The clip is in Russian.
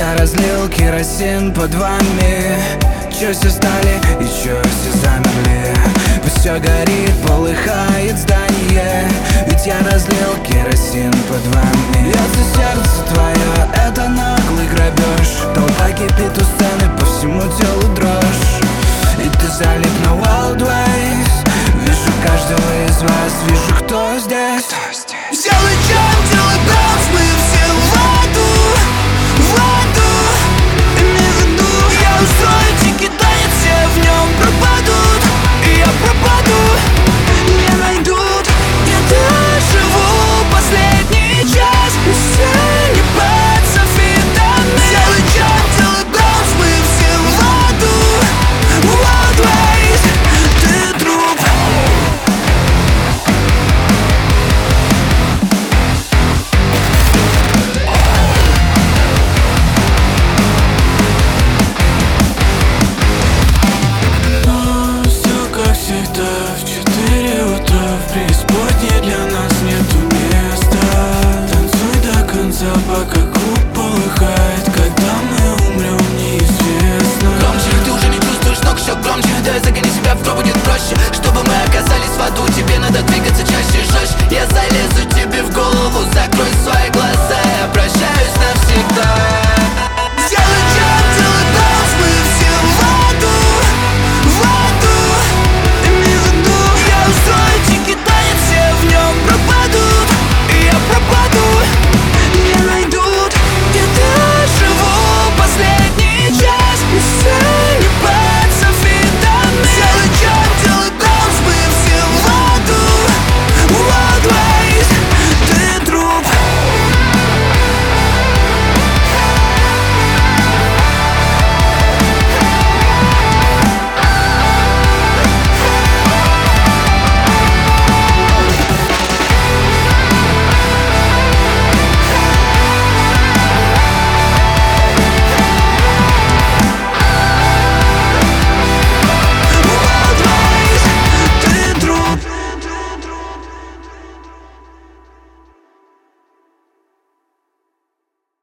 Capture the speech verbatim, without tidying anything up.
я разлил керосин под вами. Чё все стали и чё все замерли? Пусть все горит, полыхает здание, ведь я разлил керосин под вами. Если сердце твое — это наглый грабеж, толпа кипит у сцены, по всему телу дрожь. И ты залип на Wild Ways. Вижу каждого из вас, вижу, кто здесь. Сделай чай!